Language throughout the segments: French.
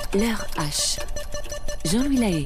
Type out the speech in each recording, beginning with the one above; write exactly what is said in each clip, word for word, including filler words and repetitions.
L'heure H. Jean-Louis Lahaye.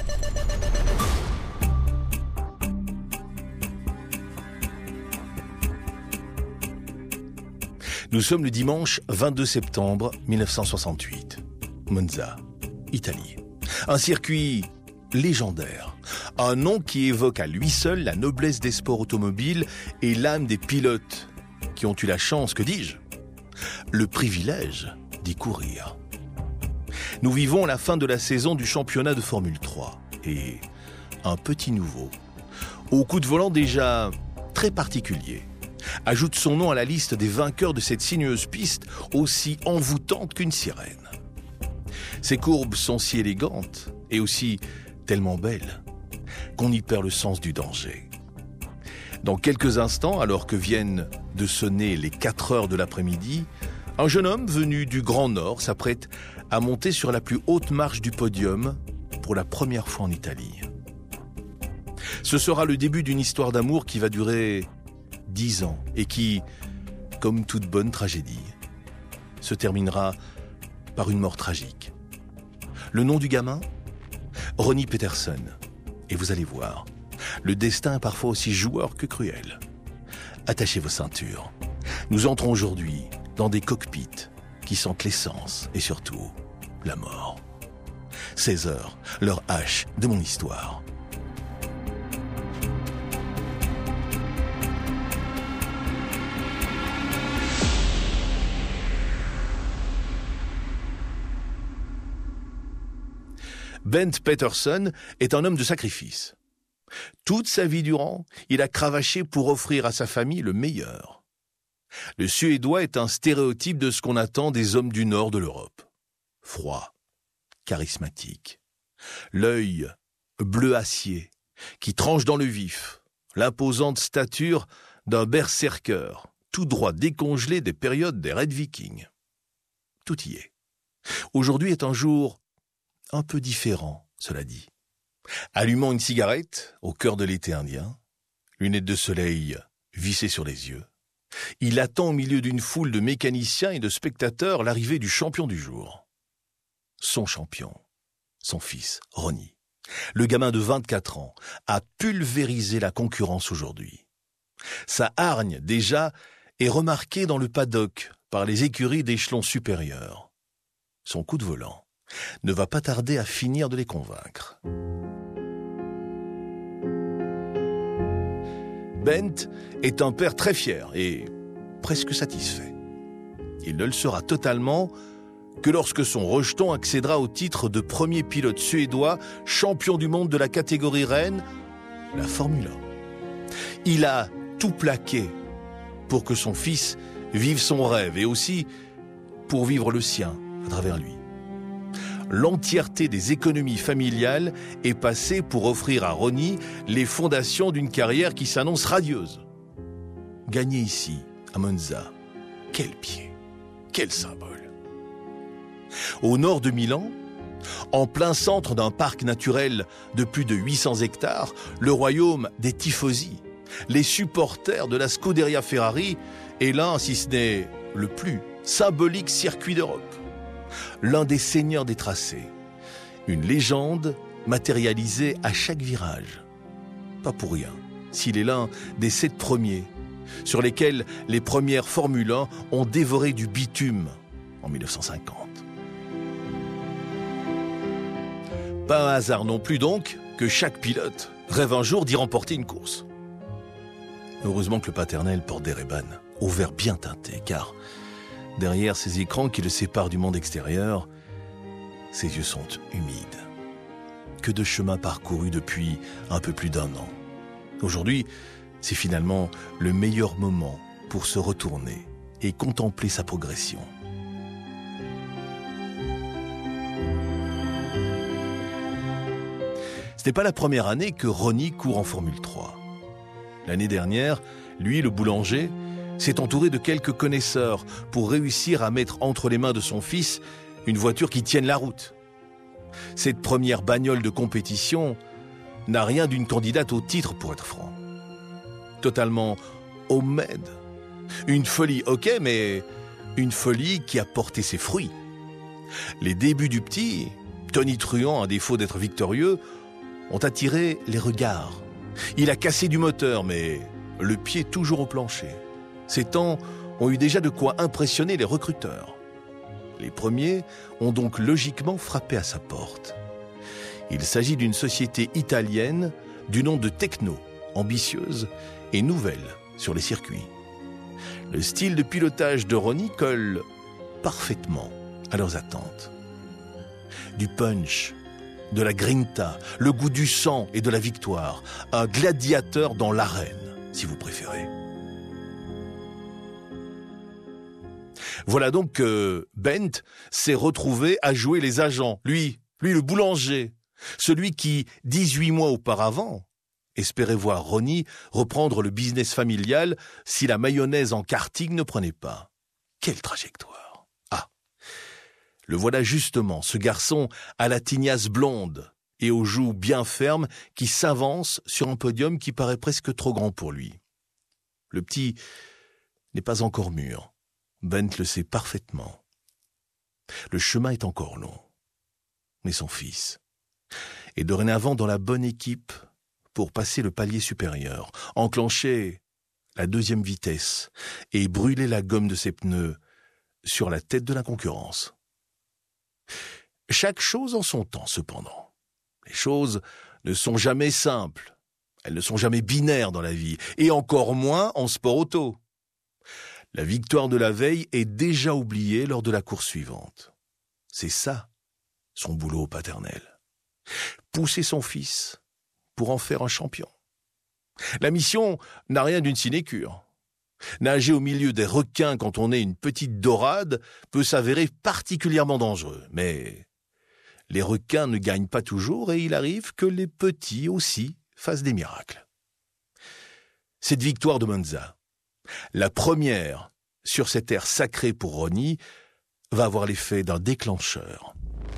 Nous sommes le dimanche vingt-deux septembre mille neuf cent soixante-huit. Monza, Italie. Un circuit légendaire. Un nom qui évoque à lui seul la noblesse des sports automobiles et l'âme des pilotes qui ont eu la chance, que dis-je, le privilège d'y courir. Nous vivons la fin de la saison du championnat de Formule trois et un petit nouveau, au coup de volant déjà très particulier, ajoute son nom à la liste des vainqueurs de cette sinueuse piste aussi envoûtante qu'une sirène. Ses courbes sont si élégantes et aussi tellement belles qu'on y perd le sens du danger. Dans quelques instants, alors que viennent de sonner les quatre heures de l'après-midi, un jeune homme venu du Grand Nord s'apprête à monter sur la plus haute marche du podium pour la première fois en Italie. Ce sera le début d'une histoire d'amour qui va durer dix ans et qui, comme toute bonne tragédie, se terminera par une mort tragique. Le nom du gamin ? Ronnie Peterson. Et vous allez voir, le destin est parfois aussi joueur que cruel. Attachez vos ceintures. Nous entrons aujourd'hui dans des cockpits qui sentent l'essence et surtout la mort. seize heures, l'heure H de mon histoire. Bent Peterson est un homme de sacrifice. Toute sa vie durant, il a cravaché pour offrir à sa famille le meilleur. Le Suédois est un stéréotype de ce qu'on attend des hommes du nord de l'Europe. Froid, charismatique, l'œil bleu acier qui tranche dans le vif, l'imposante stature d'un berserker, tout droit décongelé des périodes des Red Vikings. Tout y est. Aujourd'hui est un jour un peu différent, cela dit. Allumant une cigarette au cœur de l'été indien, lunettes de soleil vissées sur les yeux, il attend au milieu d'une foule de mécaniciens et de spectateurs l'arrivée du champion du jour. Son champion, son fils, Ronnie, le gamin de vingt-quatre ans, a pulvérisé la concurrence aujourd'hui. Sa hargne, déjà, est remarquée dans le paddock par les écuries d'échelon supérieur. Son coup de volant ne va pas tarder à finir de les convaincre. Bent est un père très fier et presque satisfait. Il ne le sera totalement que lorsque son rejeton accédera au titre de premier pilote suédois champion du monde de la catégorie reine, la Formule un. Il a tout plaqué pour que son fils vive son rêve et aussi pour vivre le sien à travers lui. L'entièreté des économies familiales est passée pour offrir à Ronnie les fondations d'une carrière qui s'annonce radieuse. Gagner ici, à Monza, quel pied, quel symbole. Au nord de Milan, en plein centre d'un parc naturel de plus de huit cents hectares, le royaume des tifosi, les supporters de la Scuderia Ferrari est l'un, si ce n'est le plus symbolique circuit d'Europe. L'un des seigneurs des tracés, une légende matérialisée à chaque virage. Pas pour rien, s'il est l'un des sept premiers, sur lesquels les premières Formule un ont dévoré du bitume en mille neuf cent cinquante. Pas un hasard non plus donc que chaque pilote rêve un jour d'y remporter une course. Heureusement que le paternel porte des Ray-Ban, au vert bien teinté, car derrière ces écrans qui le séparent du monde extérieur, ses yeux sont humides. Que de chemin parcouru depuis un peu plus d'un an. Aujourd'hui, c'est finalement le meilleur moment pour se retourner et contempler sa progression. Ce n'est pas la première année que Ronnie court en Formule trois. L'année dernière, lui, le boulanger, s'est entouré de quelques connaisseurs pour réussir à mettre entre les mains de son fils une voiture qui tienne la route. Cette première bagnole de compétition n'a rien d'une candidate au titre, pour être franc. Totalement homemade. Une folie, ok, mais une folie qui a porté ses fruits. Les débuts du petit, tonitruant à défaut d'être victorieux, ont attiré les regards. Il a cassé du moteur, mais le pied toujours au plancher. Ses temps ont eu déjà de quoi impressionner les recruteurs. Les premiers ont donc logiquement frappé à sa porte. Il s'agit d'une société italienne du nom de Tecno, ambitieuse et nouvelle sur les circuits. Le style de pilotage de Ronnie colle parfaitement à leurs attentes. Du punch, de la grinta, le goût du sang et de la victoire. Un gladiateur dans l'arène, si vous préférez. Voilà donc que Bent s'est retrouvé à jouer les agents. Lui, lui le boulanger, celui qui, dix-huit mois auparavant, espérait voir Ronnie reprendre le business familial si la mayonnaise en karting ne prenait pas. Quelle trajectoire! Ah! Le voilà justement, ce garçon à la tignasse blonde et aux joues bien fermes qui s'avance sur un podium qui paraît presque trop grand pour lui. Le petit n'est pas encore mûr. Bent le sait parfaitement. Le chemin est encore long. Mais son fils est dorénavant dans la bonne équipe pour passer le palier supérieur, enclencher la deuxième vitesse et brûler la gomme de ses pneus sur la tête de la concurrence. Chaque chose en son temps, cependant. Les choses ne sont jamais simples. Elles ne sont jamais binaires dans la vie, et encore moins en sport auto. La victoire de la veille est déjà oubliée lors de la course suivante. C'est ça, son boulot paternel. Pousser son fils pour en faire un champion. La mission n'a rien d'une sinécure. Nager au milieu des requins quand on est une petite dorade peut s'avérer particulièrement dangereux. Mais les requins ne gagnent pas toujours et il arrive que les petits aussi fassent des miracles. Cette victoire de Monza, la première sur cette terre sacrée pour Ronnie, va avoir l'effet d'un déclencheur.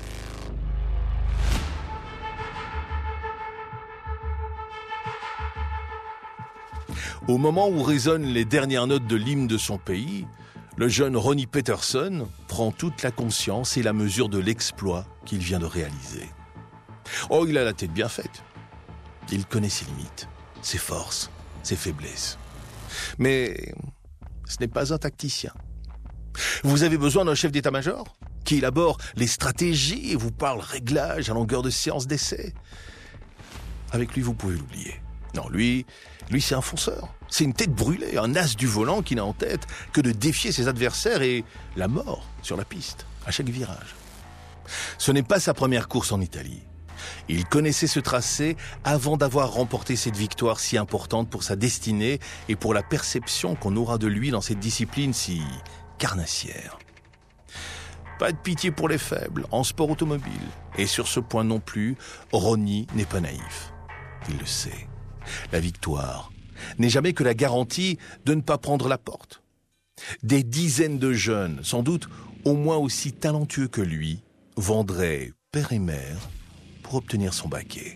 Au moment où résonnent les dernières notes de l'hymne de son pays, le jeune Ronnie Peterson prend toute la conscience et la mesure de l'exploit qu'il vient de réaliser. Oh, il a la tête bien faite. Il connaît ses limites, ses forces, ses faiblesses. Mais ce n'est pas un tacticien. Vous avez besoin d'un chef d'état-major qui élabore les stratégies et vous parle réglage à longueur de séance d'essai. Avec lui, vous pouvez l'oublier. Non, lui, lui c'est un fonceur. C'est une tête brûlée, un as du volant qui n'a en tête que de défier ses adversaires et la mort sur la piste, à chaque virage. Ce n'est pas sa première course en Italie. Il connaissait ce tracé avant d'avoir remporté cette victoire si importante pour sa destinée et pour la perception qu'on aura de lui dans cette discipline si carnassière. Pas de pitié pour les faibles en sport automobile. Et sur ce point non plus, Ronnie n'est pas naïf. Il le sait. La victoire n'est jamais que la garantie de ne pas prendre la porte. Des dizaines de jeunes, sans doute au moins aussi talentueux que lui, vendraient père et mère pour obtenir son baquet.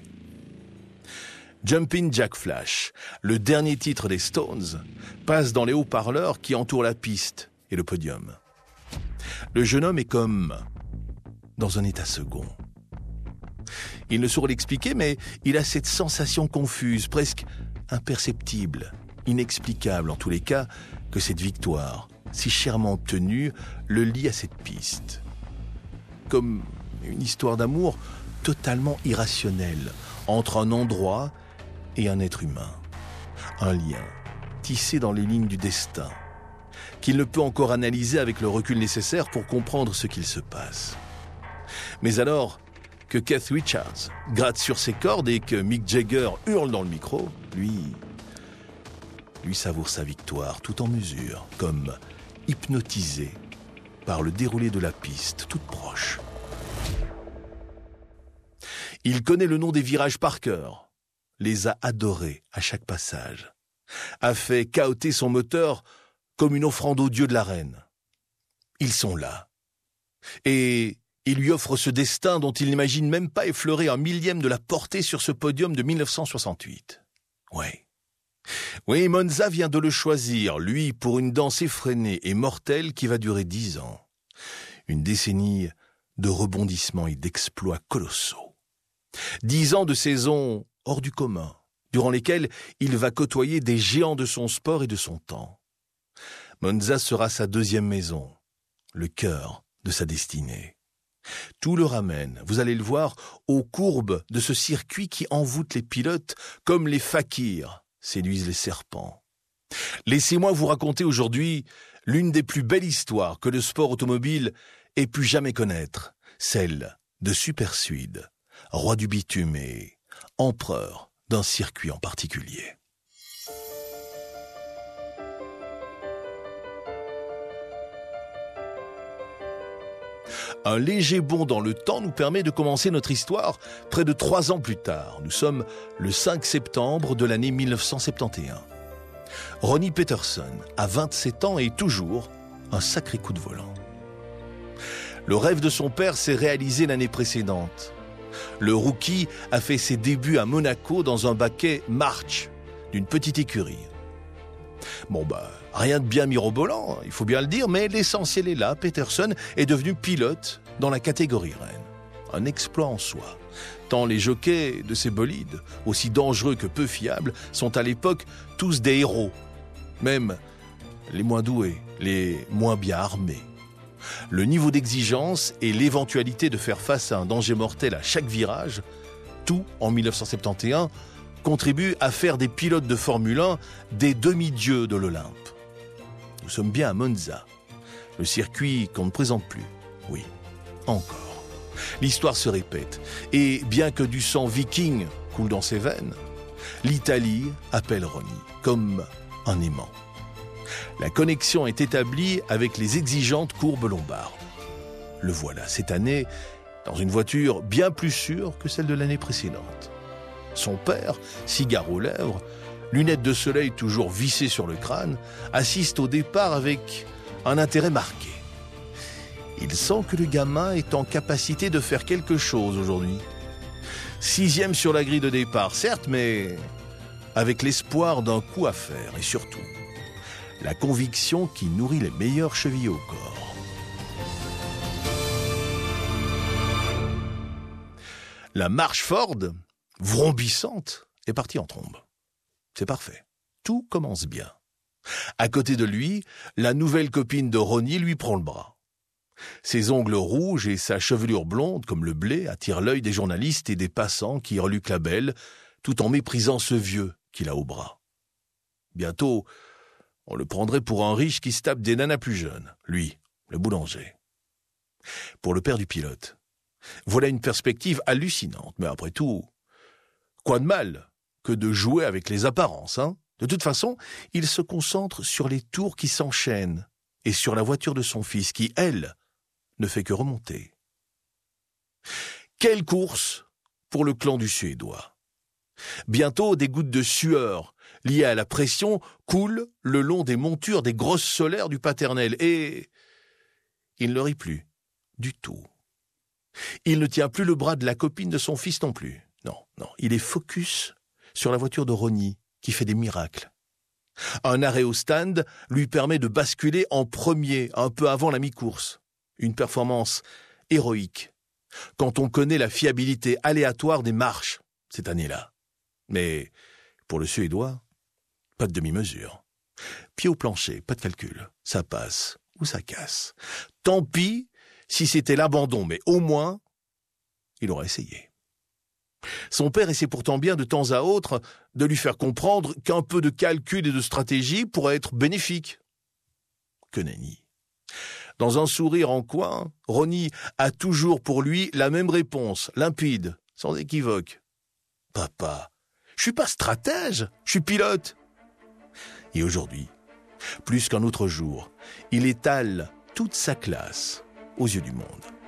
Jumpin' Jack Flash, le dernier titre des Stones, passe dans les haut-parleurs qui entourent la piste et le podium. Le jeune homme est comme dans un état second. Il ne saurait l'expliquer, mais il a cette sensation confuse, presque imperceptible, inexplicable en tous les cas, que cette victoire, si chèrement obtenue, le lie à cette piste. Comme une histoire d'amour totalement irrationnelle entre un endroit et un être humain. Un lien tissé dans les lignes du destin, qu'il ne peut encore analyser avec le recul nécessaire pour comprendre ce qu'il se passe. Mais alors que Keith Richards gratte sur ses cordes et que Mick Jagger hurle dans le micro, lui, lui savoure sa victoire tout en mesure, comme hypnotisé par le déroulé de la piste toute proche. Il connaît le nom des virages par cœur, les a adorés à chaque passage, a fait cahoter son moteur comme une offrande au dieu de l'arène. Ils sont là. Et il lui offre ce destin dont il n'imagine même pas effleurer un millième de la portée sur ce podium de dix-neuf cent soixante-huit. Oui. Oui, Monza vient de le choisir, lui, pour une danse effrénée et mortelle qui va durer dix ans. Une décennie de rebondissements et d'exploits colossaux. Dix ans de saison hors du commun, durant lesquels il va côtoyer des géants de son sport et de son temps. Monza sera sa deuxième maison, le cœur de sa destinée. Tout le ramène, vous allez le voir, aux courbes de ce circuit qui envoûte les pilotes comme les fakirs séduisent les serpents. Laissez-moi vous raconter aujourd'hui l'une des plus belles histoires que le sport automobile ait pu jamais connaître, celle de Super Suede, roi du bitume et empereur d'un circuit en particulier. Un léger bond dans le temps nous permet de commencer notre histoire près de trois ans plus tard. Nous sommes le cinq septembre de l'année mille neuf cent soixante et onze. Ronnie Peterson a vingt-sept ans et toujours un sacré coup de volant. Le rêve de son père s'est réalisé l'année précédente. Le rookie a fait ses débuts à Monaco dans un baquet March d'une petite écurie. Bon bah, rien de bien mirobolant, il faut bien le dire, mais l'essentiel est là. Peterson est devenu pilote dans la catégorie reine. Un exploit en soi, tant les jockeys de ces bolides, aussi dangereux que peu fiables, sont à l'époque tous des héros. Même les moins doués, les moins bien armés. Le niveau d'exigence et l'éventualité de faire face à un danger mortel à chaque virage, tout en mille neuf cent soixante et onze, contribue à faire des pilotes de Formule un des demi-dieux de l'Olympe. Nous sommes bien à Monza, le circuit qu'on ne présente plus. Oui, encore. L'histoire se répète, et bien que du sang viking coule dans ses veines, l'Italie appelle Ronnie comme un aimant. La connexion est établie avec les exigeantes courbes lombardes. Le voilà cette année dans une voiture bien plus sûre que celle de l'année précédente. Son père, cigare aux lèvres, lunettes de soleil toujours vissées sur le crâne, assiste au départ avec un intérêt marqué. Il sent que le gamin est en capacité de faire quelque chose aujourd'hui. Sixième sur la grille de départ, certes, mais avec l'espoir d'un coup à faire et surtout la conviction qui nourrit les meilleurs chevilles au corps. La marche Ford, vrombissante, est partie en trombe. C'est parfait. Tout commence bien. À côté de lui, la nouvelle copine de Ronnie lui prend le bras. Ses ongles rouges et sa chevelure blonde, comme le blé, attirent l'œil des journalistes et des passants qui reluquent la belle, tout en méprisant ce vieux qu'il a au bras. Bientôt, on le prendrait pour un riche qui se tape des nanas plus jeunes, lui, le boulanger. Pour le père du pilote, voilà une perspective hallucinante, mais après tout, quoi de mal que de jouer avec les apparences, hein? De toute façon, il se concentre sur les tours qui s'enchaînent et sur la voiture de son fils qui, elle, ne fait que remonter. Quelle course pour le clan du Suédois! Bientôt, des gouttes de sueur liées à la pression coulent le long des montures des grosses solaires du paternel et il ne rit plus du tout. Il ne tient plus le bras de la copine de son fils non plus. Non, non, il est focus sur la voiture de Ronnie qui fait des miracles. Un arrêt au stand lui permet de basculer en premier un peu avant la mi-course. Une performance héroïque quand on connaît la fiabilité aléatoire des marches cette année-là. Mais pour le Suédois, pas de demi-mesure. Pied au plancher, pas de calcul. Ça passe ou ça casse. Tant pis si c'était l'abandon, mais au moins, il aurait essayé. Son père essaie pourtant bien de temps à autre de lui faire comprendre qu'un peu de calcul et de stratégie pourrait être bénéfique. Que nenni. Dans un sourire en coin, Ronnie a toujours pour lui la même réponse, limpide, sans équivoque. « Papa, je suis pas stratège, je suis pilote. » Et aujourd'hui, plus qu'un autre jour, il étale toute sa classe aux yeux du monde.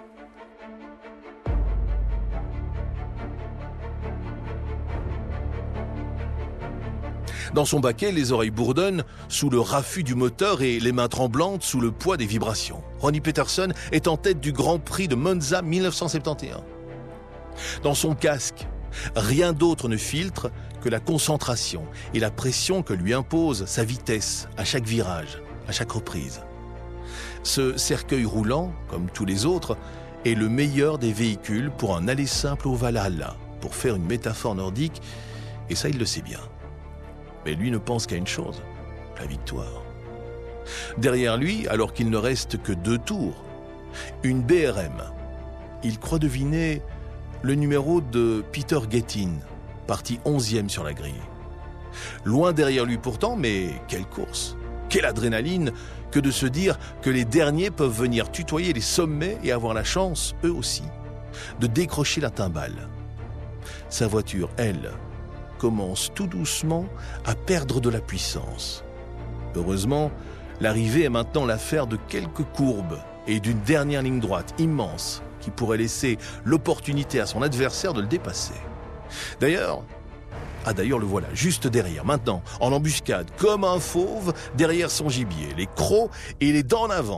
Dans son baquet, les oreilles bourdonnent sous le raffut du moteur et les mains tremblantes sous le poids des vibrations. Ronnie Peterson est en tête du Grand Prix de Monza mille neuf cent soixante et onze. Dans son casque, rien d'autre ne filtre que la concentration et la pression que lui impose sa vitesse à chaque virage, à chaque reprise. Ce cercueil roulant, comme tous les autres, est le meilleur des véhicules pour un aller simple au Valhalla, pour faire une métaphore nordique, et ça il le sait bien. Mais lui ne pense qu'à une chose, la victoire. Derrière lui, alors qu'il ne reste que deux tours, une B R M. Il croit deviner le numéro de Peter Gettin, parti onzième sur la grille. Loin derrière lui pourtant, mais quelle course, quelle adrénaline que de se dire que les derniers peuvent venir tutoyer les sommets et avoir la chance, eux aussi, de décrocher la timbale. Sa voiture, elle, commence tout doucement à perdre de la puissance. Heureusement, l'arrivée est maintenant l'affaire de quelques courbes et d'une dernière ligne droite immense qui pourrait laisser l'opportunité à son adversaire de le dépasser. D'ailleurs, ah d'ailleurs le voilà, juste derrière, maintenant, en embuscade, comme un fauve derrière son gibier, les crocs et les dents en avant.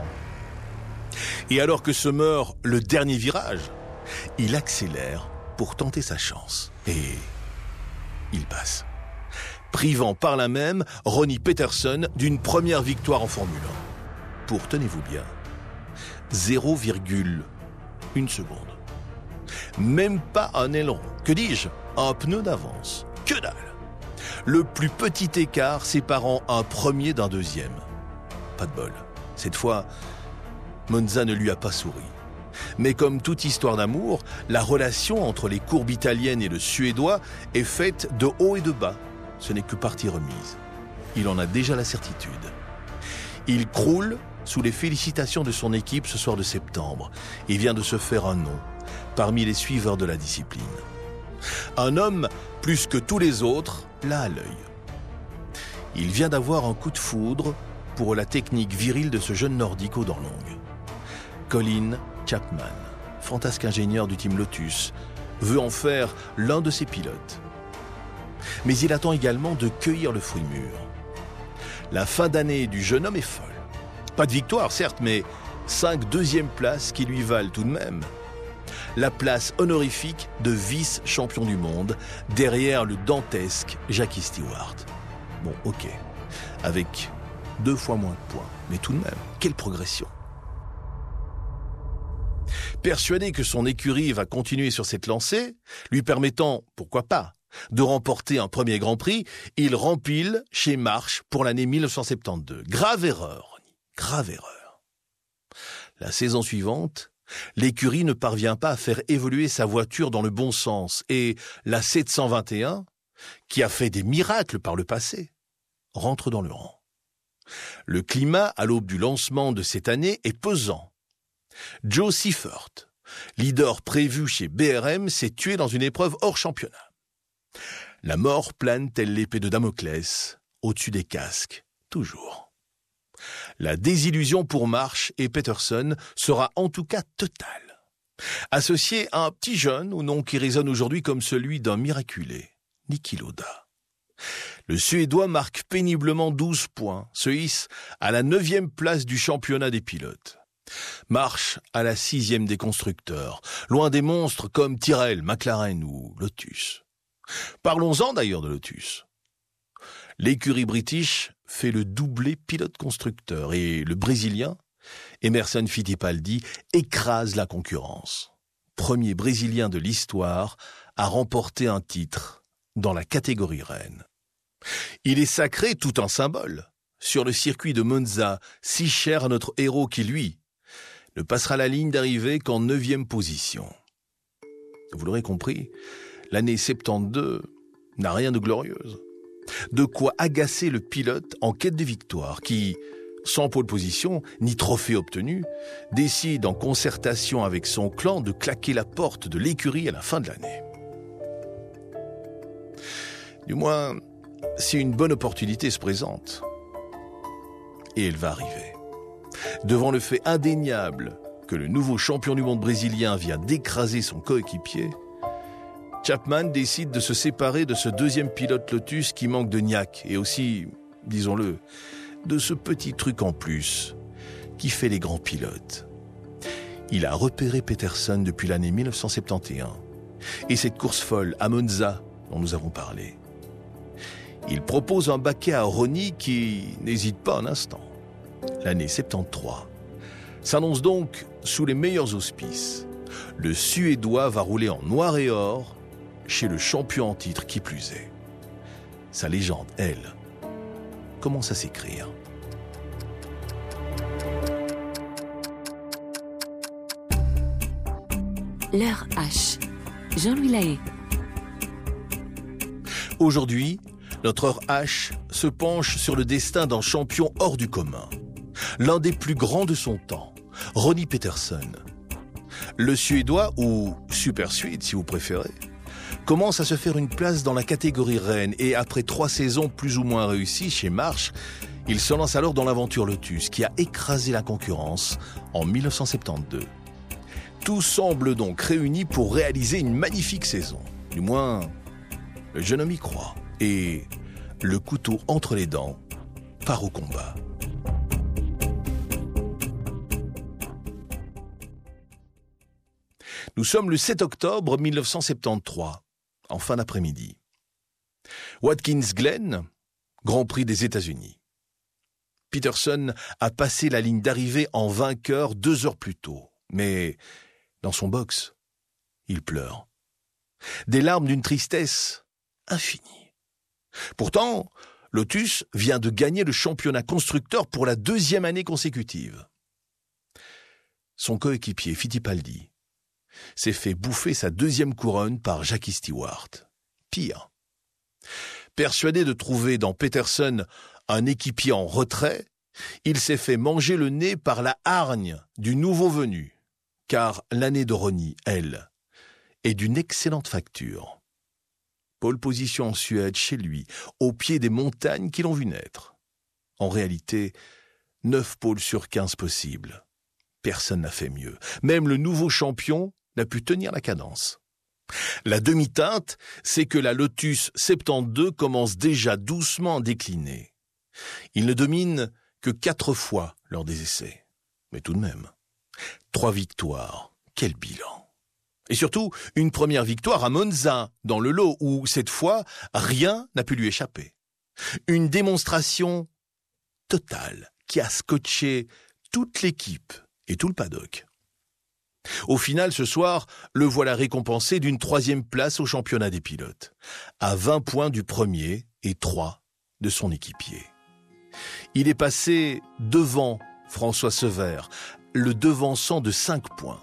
Et alors que se meurt le dernier virage, il accélère pour tenter sa chance. Et il passe, privant par là même Ronnie Peterson d'une première victoire en Formule un. Pour, tenez-vous bien, zéro virgule un seconde. Même pas un aileron, que dis-je, un pneu d'avance. Que dalle! Le plus petit écart séparant un premier d'un deuxième. Pas de bol. Cette fois, Monza ne lui a pas souri. Mais comme toute histoire d'amour, la relation entre les courbes italiennes et le suédois est faite de haut et de bas. Ce n'est que partie remise. Il en a déjà la certitude. Il croule sous les félicitations de son équipe ce soir de septembre et vient de se faire un nom parmi les suiveurs de la discipline. Un homme, plus que tous les autres, là à l'œil. Il vient d'avoir un coup de foudre pour la technique virile de ce jeune nordique aux dents longues. Colin Chapman, fantasque ingénieur du team Lotus, veut en faire l'un de ses pilotes. Mais il attend également de cueillir le fruit mûr. La fin d'année du jeune homme est folle. Pas de victoire, certes, mais cinq deuxièmes places qui lui valent tout de même la place honorifique de vice-champion du monde, derrière le dantesque Jackie Stewart. Bon, ok, avec deux fois moins de points, mais tout de même, quelle progression! Persuadé que son écurie va continuer sur cette lancée, lui permettant, pourquoi pas, de remporter un premier Grand Prix, il rempile chez March pour l'année mille neuf cent soixante-douze. Grave erreur, grave erreur. La saison suivante, l'écurie ne parvient pas à faire évoluer sa voiture dans le bon sens et la sept cent vingt et un, qui a fait des miracles par le passé, rentre dans le rang. Le climat à l'aube du lancement de cette année est pesant. Joe Seifert, leader prévu chez B R M, s'est tué dans une épreuve hors championnat. La mort plane telle l'épée de Damoclès au-dessus des casques, toujours. La désillusion pour March et Peterson sera en tout cas totale. Associé à un petit jeune au nom qui résonne aujourd'hui comme celui d'un miraculé, Niki Lauda. Le Suédois marque péniblement douze points, se hisse à la neuvième place du championnat des pilotes. March à la sixième des constructeurs, loin des monstres comme Tyrrell, McLaren ou Lotus. Parlons-en d'ailleurs de Lotus. L'écurie british fait le doublé pilote-constructeur et le Brésilien, Emerson Fittipaldi, écrase la concurrence. Premier Brésilien de l'histoire à remporter un titre dans la catégorie reine. Il est sacré tout un symbole sur le circuit de Monza, si cher à notre héros qui, lui, ne passera la ligne d'arrivée qu'en neuvième position. Vous l'aurez compris, l'année soixante-douze n'a rien de glorieuse. De quoi agacer le pilote en quête de victoire qui, sans pole position ni trophée obtenu, décide en concertation avec son clan de claquer la porte de l'écurie à la fin de l'année. Du moins, si une bonne opportunité se présente. Et elle va arriver. Devant le fait indéniable que le nouveau champion du monde brésilien vient d'écraser son coéquipier, Chapman décide de se séparer de ce deuxième pilote Lotus qui manque de niaque et aussi, disons-le, de ce petit truc en plus qui fait les grands pilotes. Il a repéré Peterson depuis l'année mille neuf cent soixante et un et cette course folle à Monza dont nous avons parlé. Il propose un baquet à Ronnie qui n'hésite pas un instant. L'année soixante-treize s'annonce donc sous les meilleurs auspices Le Suédois va rouler en noir et or chez le champion en titre qui plus est. Sa légende, elle, commence à s'écrire. L'heure H. Jean-Louis Lahaye. Aujourd'hui, notre heure H se penche sur le destin d'un champion hors du commun. L'un des plus grands de son temps, Ronnie Peterson. Le Suédois, ou Super Suède si vous préférez, commence à se faire une place dans la catégorie reine et après trois saisons plus ou moins réussies chez March, il se lance alors dans l'aventure Lotus qui a écrasé la concurrence en dix-neuf cent soixante-douze. Tout semble donc réuni pour réaliser une magnifique saison. Du moins, le jeune homme y croit. Et le couteau entre les dents part au combat. Nous sommes le sept octobre mille neuf cent soixante-treize, en fin d'après-midi. Watkins Glen, Grand Prix des États-Unis. Peterson a passé la ligne d'arrivée en vainqueur deux heures plus tôt. Mais dans son box, il pleure. Des larmes d'une tristesse infinie. Pourtant, Lotus vient de gagner le championnat constructeur pour la deuxième année consécutive. Son coéquipier Fittipaldi s'est fait bouffer sa deuxième couronne par Jackie Stewart. Pire. Persuadé de trouver dans Peterson un équipier en retrait, il s'est fait manger le nez par la hargne du nouveau venu. Car l'année de Ronnie, elle, est d'une excellente facture. Pole position en Suède, chez lui, au pied des montagnes qui l'ont vu naître. En réalité, neuf pôles sur quinze possibles. Personne n'a fait mieux. Même le nouveau champion n'a pu tenir la cadence. La demi-teinte, c'est que la Lotus soixante-douze commence déjà doucement à décliner. Il ne domine que quatre fois lors des essais. Mais tout de même. Trois victoires, quel bilan! Et surtout, une première victoire à Monza, dans le lot où, cette fois, rien n'a pu lui échapper. Une démonstration totale qui a scotché toute l'équipe et tout le paddock. Au final, ce soir, le voilà récompensé d'une troisième place au championnat des pilotes, à vingt points du premier et trois de son équipier. Il est passé devant François Sever, le devançant de cinq points.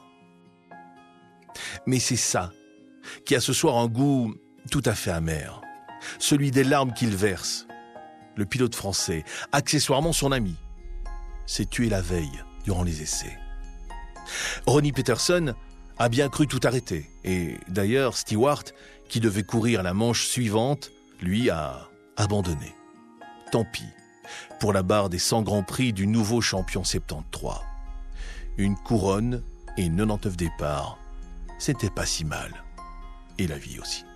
Mais c'est ça qui a ce soir un goût tout à fait amer, celui des larmes qu'il verse. Le pilote français, accessoirement son ami, s'est tué la veille durant les essais. Ronnie Peterson a bien cru tout arrêter, et d'ailleurs Stewart, qui devait courir la manche suivante, lui a abandonné. Tant pis pour la barre des cent grands prix du nouveau champion soixante-treize. Une couronne et quatre-vingt-dix-neuf départs, c'était pas si mal. Et la vie aussi.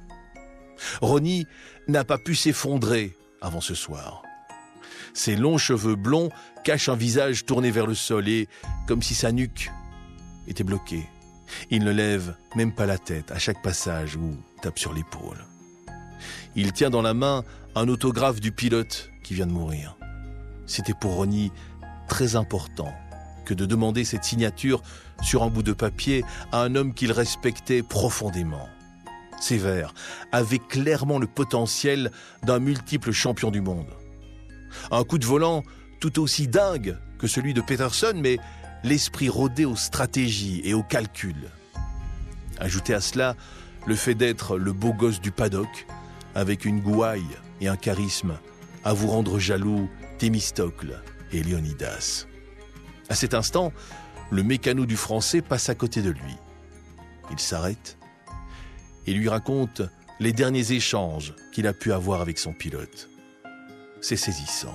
Ronnie n'a pas pu s'effondrer avant ce soir. Ses longs cheveux blonds cachent un visage tourné vers le sol et comme si sa nuque était bloquée. Il ne lève même pas la tête à chaque passage ou tape sur l'épaule. Il tient dans la main un autographe du pilote qui vient de mourir. C'était pour Ronnie très important que de demander cette signature sur un bout de papier à un homme qu'il respectait profondément. Sever avait clairement le potentiel d'un multiple champion du monde. Un coup de volant tout aussi dingue que celui de Peterson, mais l'esprit rodé aux stratégies et aux calculs. Ajoutez à cela le fait d'être le beau gosse du paddock, avec une gouaille et un charisme à vous rendre jaloux Thémistocle et Léonidas. À cet instant, le mécano du Français passe à côté de lui. Il s'arrête et lui raconte les derniers échanges qu'il a pu avoir avec son pilote. C'est saisissant.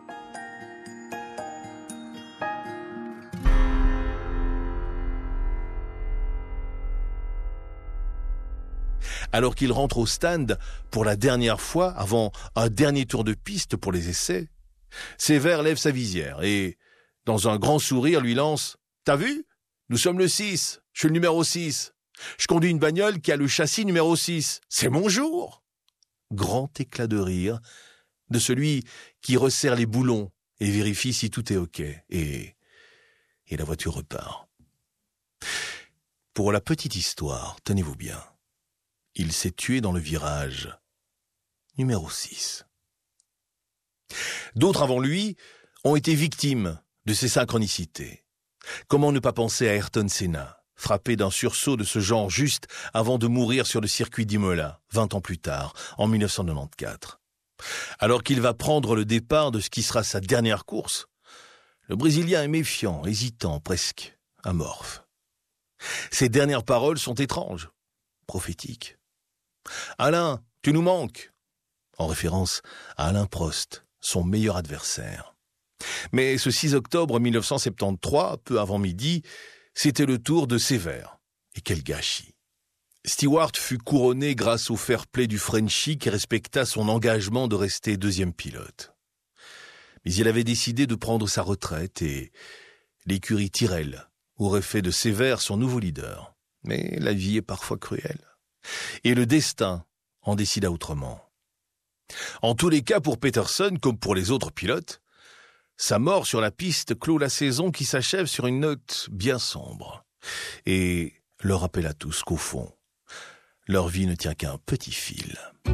Alors qu'il rentre au stand pour la dernière fois avant un dernier tour de piste pour les essais, Sever lève sa visière et, dans un grand sourire, lui lance « T'as vu ? Nous sommes le six, je suis le numéro six. Je conduis une bagnole qui a le châssis numéro six. C'est mon jour !» Grand éclat de rire de celui qui resserre les boulons et vérifie si tout est OK. Et, et la voiture repart. Pour la petite histoire, tenez-vous bien, il s'est tué dans le virage numéro six. D'autres avant lui ont été victimes de ces synchronicités. Comment ne pas penser à Ayrton Senna, frappé d'un sursaut de ce genre juste avant de mourir sur le circuit d'Imola, vingt ans plus tard, en mille neuf cent quatre-vingt-quatorze. Alors qu'il va prendre le départ de ce qui sera sa dernière course, le Brésilien est méfiant, hésitant, presque amorphe. Ses dernières paroles sont étranges, prophétiques. « Alain, tu nous manques !» en référence à Alain Prost, son meilleur adversaire. Mais ce six octobre mille neuf cent soixante-treize, peu avant midi, c'était le tour de Sévère. Et quel gâchis! Stewart fut couronné grâce au fair-play du Frenchie qui respecta son engagement de rester deuxième pilote. Mais il avait décidé de prendre sa retraite et l'écurie Tyrrell aurait fait de Sévère son nouveau leader. Mais la vie est parfois cruelle. Et le destin en décida autrement. En tous les cas, pour Peterson, comme pour les autres pilotes, sa mort sur la piste clôt la saison qui s'achève sur une note bien sombre. Et leur rappelle à tous qu'au fond, leur vie ne tient qu'à un petit fil.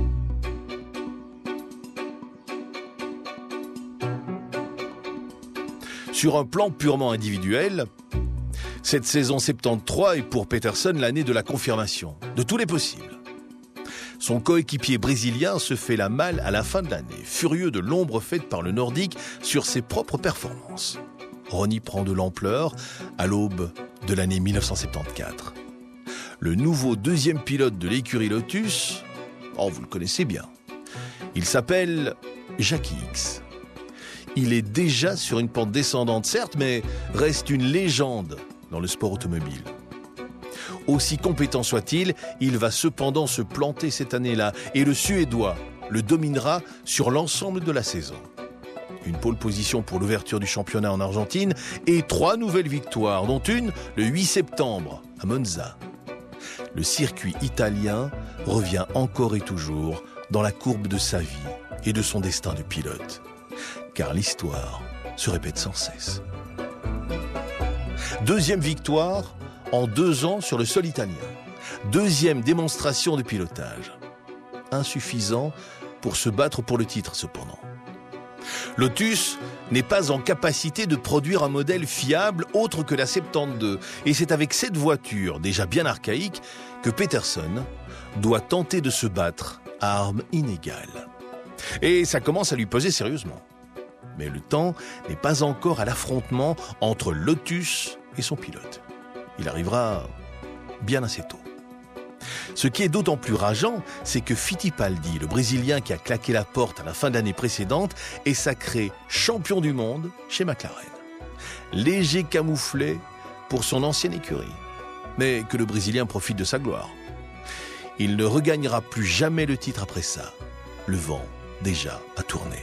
Sur un plan purement individuel, cette saison soixante-treize est pour Peterson l'année de la confirmation, de tous les possibles. Son coéquipier brésilien se fait la malle à la fin de l'année, furieux de l'ombre faite par le Nordique sur ses propres performances. Ronnie prend de l'ampleur à l'aube de l'année mille neuf cent soixante-quatorze. Le nouveau deuxième pilote de l'écurie Lotus, oh, vous le connaissez bien, il s'appelle Jackie Ickx. Il est déjà sur une pente descendante, certes, mais reste une légende dans le sport automobile. Aussi compétent soit-il, il va cependant se planter cette année-là et le Suédois le dominera sur l'ensemble de la saison. Une pole position pour l'ouverture du championnat en Argentine et trois nouvelles victoires, dont une le huit septembre à Monza. Le circuit italien revient encore et toujours dans la courbe de sa vie et de son destin de pilote. Car l'histoire se répète sans cesse. Deuxième victoire en deux ans sur le sol italien. Deuxième démonstration de pilotage. Insuffisant pour se battre pour le titre cependant. Lotus n'est pas en capacité de produire un modèle fiable autre que la soixante-douze. Et c'est avec cette voiture, déjà bien archaïque, que Peterson doit tenter de se battre à armes inégales. Et ça commence à lui peser sérieusement. Mais le temps n'est pas encore à l'affrontement entre Lotus et son pilote. Il arrivera bien assez tôt. Ce qui est d'autant plus rageant, c'est que Fittipaldi, le Brésilien qui a claqué la porte à la fin de l'année précédente, est sacré champion du monde chez McLaren. Léger camouflé pour son ancienne écurie. Mais que le Brésilien profite de sa gloire. Il ne regagnera plus jamais le titre après ça. Le vent, déjà, a tourné.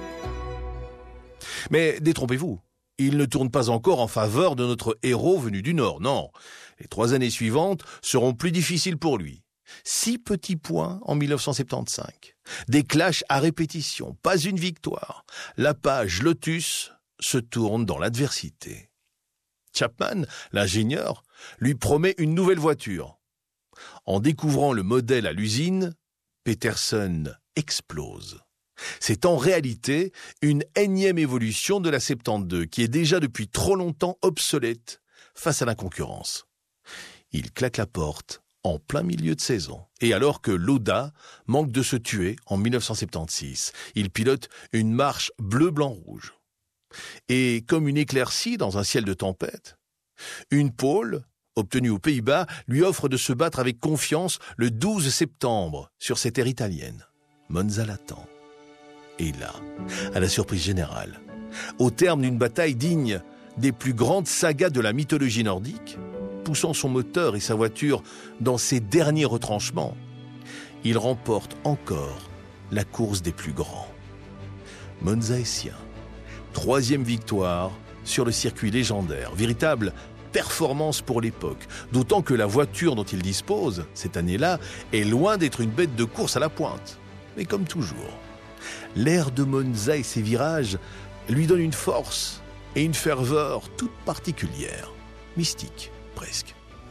Mais détrompez-vous, il ne tourne pas encore en faveur de notre héros venu du Nord, non. Les trois années suivantes seront plus difficiles pour lui. Six petits points en mille neuf cent soixante-quinze. Des clashs à répétition, pas une victoire. La page Lotus se tourne dans l'adversité. Chapman, l'ingénieur, lui promet une nouvelle voiture. En découvrant le modèle à l'usine, Peterson explose. C'est en réalité une énième évolution de la soixante-douze qui est déjà depuis trop longtemps obsolète face à la concurrence. Il claque la porte en plein milieu de saison. Et alors que Lauda manque de se tuer en mille neuf cent soixante-seize, il pilote une marche bleu-blanc-rouge. Et comme une éclaircie dans un ciel de tempête, une pole, obtenue aux Pays-Bas, lui offre de se battre avec confiance le douze septembre sur cette terre italienne. Monza l'attend. Et là, à la surprise générale, au terme d'une bataille digne des plus grandes sagas de la mythologie nordique, poussant son moteur et sa voiture dans ses derniers retranchements, il remporte encore la course des plus grands. Monza est sien. Troisième victoire sur le circuit légendaire, véritable performance pour l'époque, d'autant que la voiture dont il dispose, cette année-là, est loin d'être une bête de course à la pointe. Mais comme toujours, l'air de Monza et ses virages lui donnent une force et une ferveur toute particulière, mystique presque.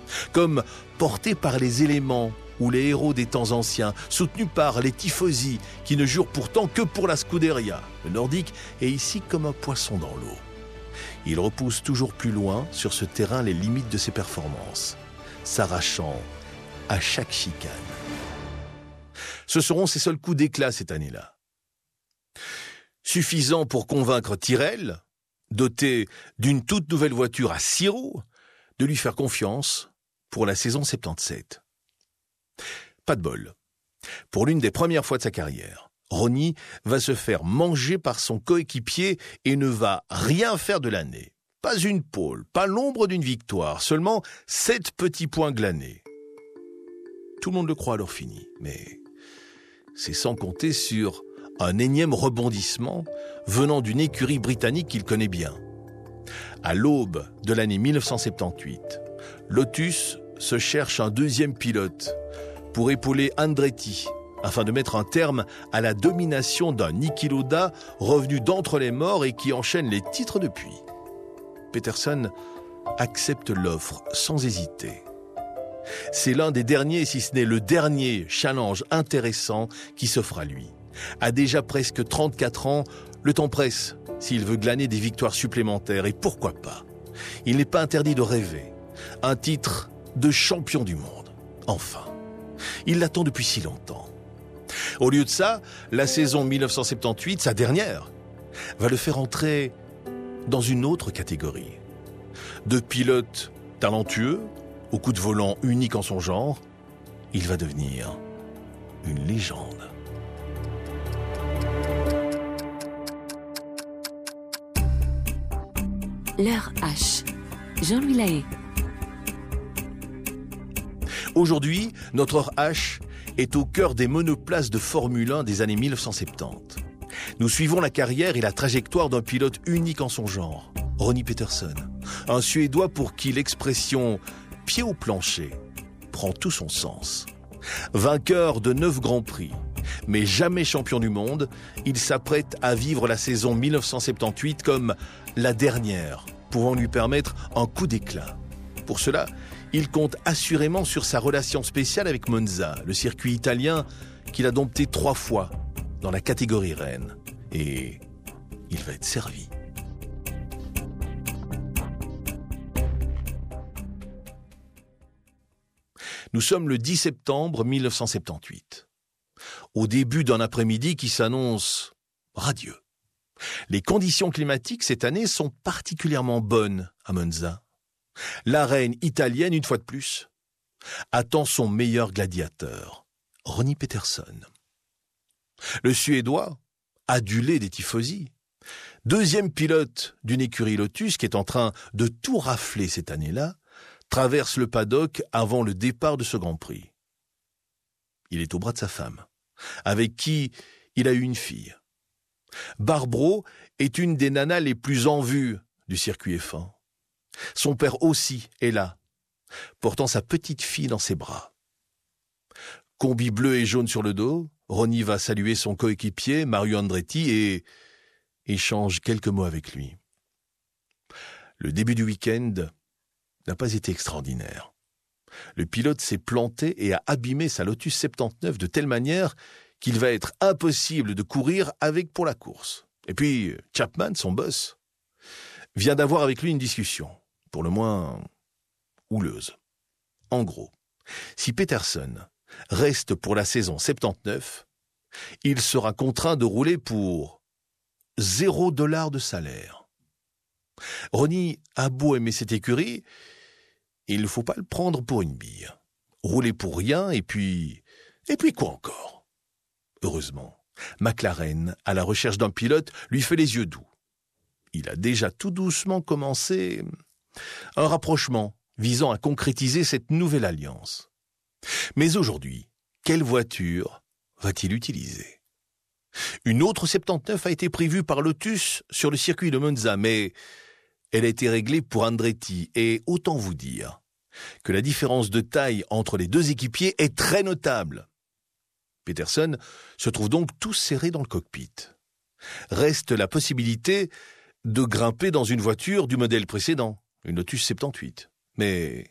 comme porté par les éléments ou les héros des temps anciens, soutenu par les tifosi qui ne jurent pourtant que pour la Scuderia. Le nordique est ici comme un poisson dans l'eau. Il repousse toujours plus loin sur ce terrain les limites de ses performances, s'arrachant à chaque chicane. Ce seront ses seuls coups d'éclat cette année-là. Suffisant pour convaincre Tyrrell, doté d'une toute nouvelle voiture à six roues, de lui faire confiance pour la saison soixante-dix-sept. Pas de bol. Pour l'une des premières fois de sa carrière, Ronnie va se faire manger par son coéquipier et ne va rien faire de l'année. Pas une pole, pas l'ombre d'une victoire, seulement sept petits points glanés. Tout le monde le croit alors fini, mais c'est sans compter sur un énième rebondissement venant d'une écurie britannique qu'il connaît bien. À l'aube de l'année mille neuf cent soixante-dix-huit, Lotus se cherche un deuxième pilote pour épauler Andretti, afin de mettre un terme à la domination d'un Niki Lauda revenu d'entre les morts et qui enchaîne les titres depuis. Peterson accepte l'offre sans hésiter. C'est l'un des derniers, si ce n'est le dernier challenge intéressant qui s'offre à lui. À déjà presque trente-quatre ans, le temps presse s'il veut glaner des victoires supplémentaires, et pourquoi pas. Il n'est pas interdit de rêver. Un titre de champion du monde. Enfin, il l'attend depuis si longtemps. Au lieu de ça, la saison mille neuf cent soixante-dix-huit, sa dernière, va le faire entrer dans une autre catégorie. De pilote talentueux, au coup de volant unique en son genre, il va devenir une légende. L'heure H. Jean-Louis Lahaye. Aujourd'hui, notre heure H est au cœur des monoplaces de Formule un des années mille neuf cent soixante-dix. Nous suivons la carrière et la trajectoire d'un pilote unique en son genre, Ronnie Peterson, un Suédois pour qui l'expression « pied au plancher » prend tout son sens. Vainqueur de neuf grands prix, mais jamais champion du monde, il s'apprête à vivre la saison mille neuf cent soixante-dix-huit comme la dernière, pouvant lui permettre un coup d'éclat. Pour cela, il compte assurément sur sa relation spéciale avec Monza, le circuit italien qu'il a dompté trois fois dans la catégorie reine. Et il va être servi. Nous sommes le dix septembre mille neuf cent soixante-dix-huit, au début d'un après-midi qui s'annonce radieux. Les conditions climatiques cette année sont particulièrement bonnes à Monza. La reine italienne, une fois de plus, attend son meilleur gladiateur, Ronnie Peterson. Le Suédois, adulé des tifosi, deuxième pilote d'une écurie Lotus qui est en train de tout rafler cette année-là, traverse le paddock avant le départ de ce Grand Prix. Il est au bras de sa femme, avec qui il a eu une fille. Barbro est une des nanas les plus en vue du circuit F un. Son père aussi est là, portant sa petite fille dans ses bras. Combi bleu et jaune sur le dos, Ronnie va saluer son coéquipier, Mario Andretti, et échange quelques mots avec lui. Le début du week-end n'a pas été extraordinaire. Le pilote s'est planté et a abîmé sa Lotus soixante-dix-neuf de telle manière qu'il va être impossible de courir avec pour la course. Et puis, Chapman, son boss, vient d'avoir avec lui une discussion, pour le moins houleuse. En gros, si Peterson reste pour la saison soixante-dix-neuf, il sera contraint de rouler pour zéro dollar de salaire. Ronnie a beau aimer cette écurie, il ne faut pas le prendre pour une bille. Rouler pour rien, et puis... Et puis quoi encore? Heureusement, McLaren, à la recherche d'un pilote, lui fait les yeux doux. Il a déjà tout doucement commencé un rapprochement visant à concrétiser cette nouvelle alliance. Mais aujourd'hui, quelle voiture va-t-il utiliser? Une autre soixante-dix-neuf a été prévue par Lotus sur le circuit de Monza, mais elle a été réglée pour Andretti, et autant vous dire que la différence de taille entre les deux équipiers est très notable. Peterson se trouve donc tout serré dans le cockpit. Reste la possibilité de grimper dans une voiture du modèle précédent, une Lotus soixante-dix-huit. Mais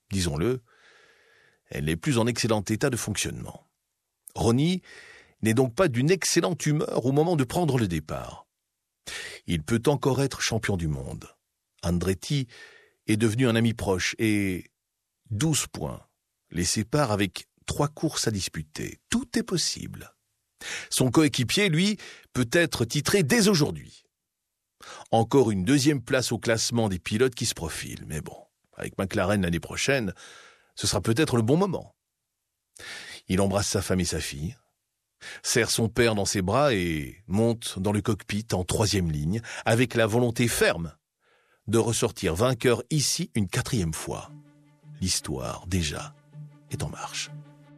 disons-le, elle n'est plus en excellent état de fonctionnement. Ronnie n'est donc pas d'une excellente humeur au moment de prendre le départ. Il peut encore être champion du monde. Andretti est devenu un ami proche et douze points les séparent avec trois courses à disputer. Tout est possible. Son coéquipier, lui, peut être titré dès aujourd'hui. Encore une deuxième place au classement des pilotes qui se profilent. Mais bon, avec McLaren l'année prochaine, ce sera peut-être le bon moment. Il embrasse sa femme et sa fille, serre son père dans ses bras et monte dans le cockpit en troisième ligne avec la volonté ferme de ressortir vainqueur ici une quatrième fois. L'histoire, déjà, est en marche.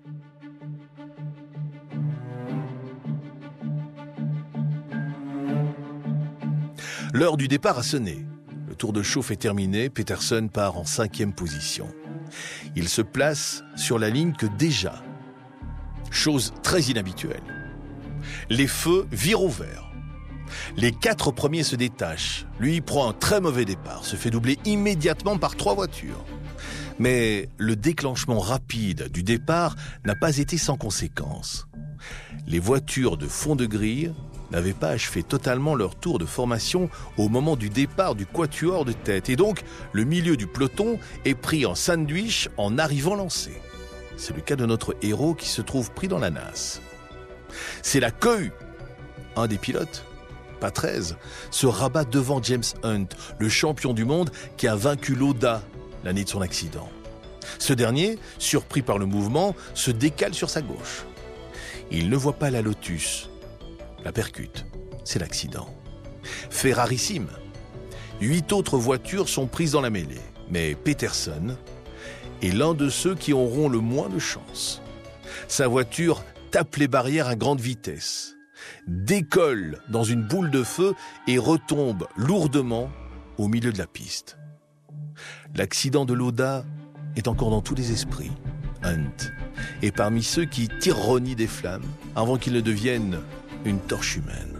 L'heure du départ a sonné. Le tour de chauffe est terminé, Peterson part en cinquième position. Il se place sur la ligne que déjà, chose très inhabituelle, les feux virent au vert. Les quatre premiers se détachent. Lui prend un très mauvais départ, se fait doubler immédiatement par trois voitures. Mais le déclenchement rapide du départ n'a pas été sans conséquence. Les voitures de fond de grille n'avaient pas achevé totalement leur tour de formation au moment du départ du quatuor de tête. Et donc, le milieu du peloton est pris en sandwich en arrivant lancé. C'est le cas de notre héros qui se trouve pris dans la nasse. C'est la cohue. Un des pilotes, Patrese, se rabat devant James Hunt, le champion du monde qui a vaincu Lauda l'année de son accident. Ce dernier, surpris par le mouvement, se décale sur sa gauche. Il ne voit pas la Lotus, la percute. C'est l'accident. Fait rarissime. Huit autres voitures sont prises dans la mêlée, mais Peterson est l'un de ceux qui auront le moins de chance. Sa voiture tape les barrières à grande vitesse, décolle dans une boule de feu et retombe lourdement au milieu de la piste. L'accident de Lauda est encore dans tous les esprits. Hunt est parmi ceux qui tirent Ronnie des flammes avant qu'il ne devienne une torche humaine.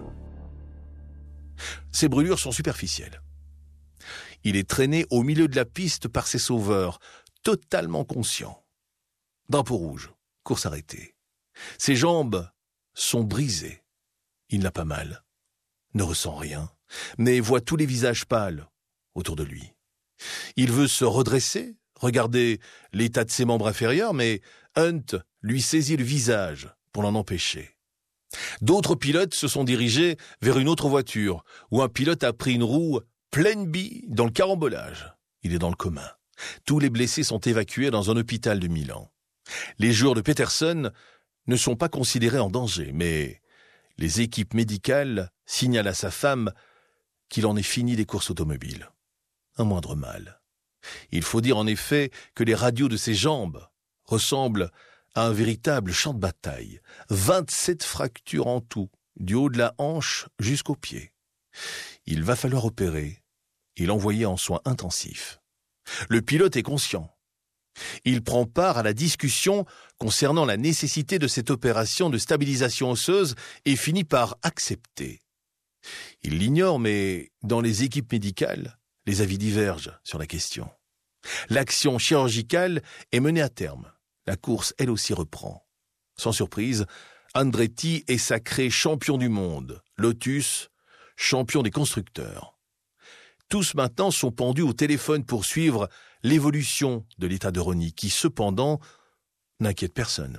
Ses brûlures sont superficielles. Il est traîné au milieu de la piste par ses sauveurs, totalement conscient. Drapeau rouge, course arrêtée. Ses jambes sont brisées. Il n'a pas mal, ne ressent rien, mais voit tous les visages pâles autour de lui. Il veut se redresser, regarder l'état de ses membres inférieurs, mais Hunt lui saisit le visage pour l'en empêcher. D'autres pilotes se sont dirigés vers une autre voiture, où un pilote a pris une roue pleine billes dans le carambolage. Il est dans le coma. Tous les blessés sont évacués dans un hôpital de Milan. Les joueurs de Peterson ne sont pas considérés en danger, mais les équipes médicales signalent à sa femme qu'il en est fini des courses automobiles. Un moindre mal. Il faut dire en effet que les radios de ses jambes ressemblent à un véritable champ de bataille. vingt-sept fractures en tout, du haut de la hanche jusqu'au pied. Il va falloir opérer et l'envoyer en soins intensifs. Le pilote est conscient. Il prend part à la discussion concernant la nécessité de cette opération de stabilisation osseuse et finit par accepter. Il l'ignore, mais dans les équipes médicales, les avis divergent sur la question. L'action chirurgicale est menée à terme. La course, elle aussi, reprend. Sans surprise, Andretti est sacré champion du monde. Lotus, champion des constructeurs. Tous maintenant sont pendus au téléphone pour suivre l'évolution de l'état de Ronnie, qui cependant n'inquiète personne.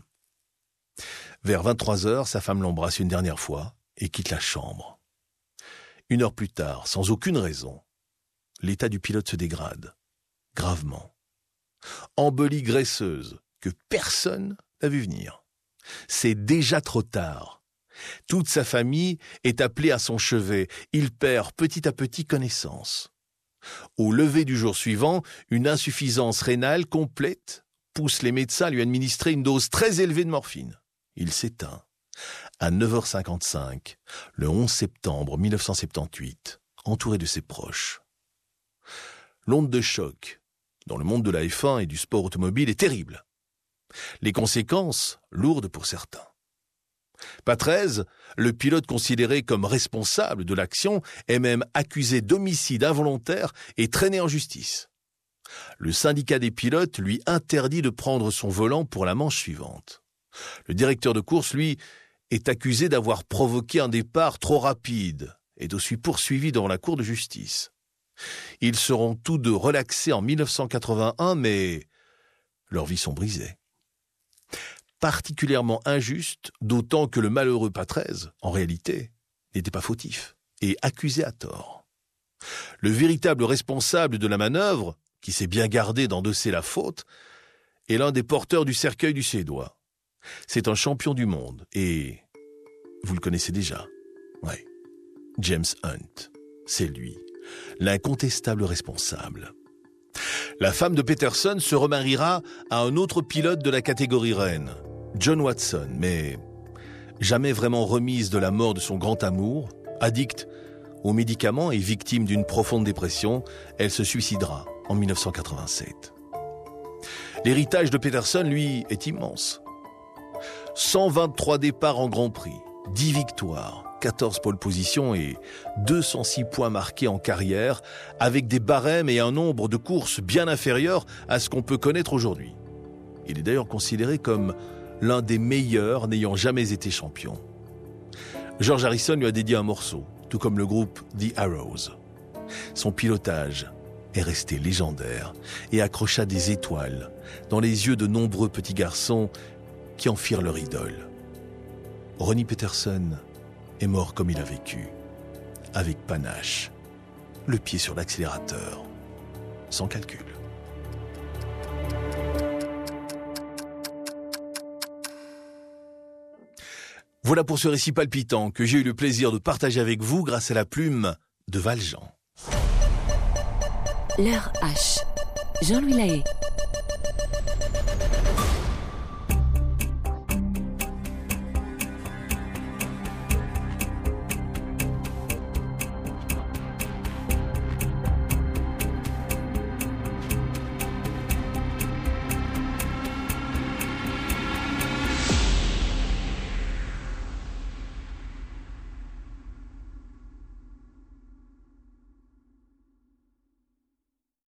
Vers vingt-trois heures, sa femme l'embrasse une dernière fois et quitte la chambre. Une heure plus tard, sans aucune raison, l'état du pilote se dégrade, gravement. Embolie graisseuse que personne n'a vu venir. C'est déjà trop tard. Toute sa famille est appelée à son chevet. Il perd petit à petit connaissance. Au lever du jour suivant, une insuffisance rénale complète pousse les médecins à lui administrer une dose très élevée de morphine. Il s'éteint à neuf heures cinquante-cinq, le onze septembre mille neuf cent soixante-dix-huit, entouré de ses proches. L'onde de choc dans le monde de la F un et du sport automobile est terrible. Les conséquences, lourdes pour certains. Patrese, le pilote considéré comme responsable de l'action, est même accusé d'homicide involontaire et traîné en justice. Le syndicat des pilotes lui interdit de prendre son volant pour la manche suivante. Le directeur de course, lui, est accusé d'avoir provoqué un départ trop rapide et est aussi poursuivi devant la cour de justice. Ils seront tous deux relaxés en mille neuf cent quatre-vingt-un, mais leurs vies sont brisées. Particulièrement injuste, d'autant que le malheureux Patrese, en réalité, n'était pas fautif et accusé à tort. Le véritable responsable de la manœuvre, qui s'est bien gardé d'endosser la faute, est l'un des porteurs du cercueil du Suédois. C'est un champion du monde et vous le connaissez déjà. Ouais. James Hunt, c'est lui, l'incontestable responsable. La femme de Peterson se remariera à un autre pilote de la catégorie reine, John Watson, mais jamais vraiment remise de la mort de son grand amour, addict aux médicaments et victime d'une profonde dépression, elle se suicidera en mille neuf cent quatre-vingt-sept. L'héritage de Peterson, lui, est immense. cent vingt-trois départs en Grand Prix, dix victoires, quatorze pole positions et deux cent six points marqués en carrière, avec des barèmes et un nombre de courses bien inférieurs à ce qu'on peut connaître aujourd'hui. Il est d'ailleurs considéré comme l'un des meilleurs n'ayant jamais été champion. George Harrison lui a dédié un morceau, tout comme le groupe The Arrows. Son pilotage est resté légendaire et accrocha des étoiles dans les yeux de nombreux petits garçons qui en firent leur idole. Ronnie Peterson est mort comme il a vécu, avec panache, le pied sur l'accélérateur, sans calcul. Voilà pour ce récit palpitant que j'ai eu le plaisir de partager avec vous grâce à la plume de Valjean. L'heure H. Jean-Louis Lahaye.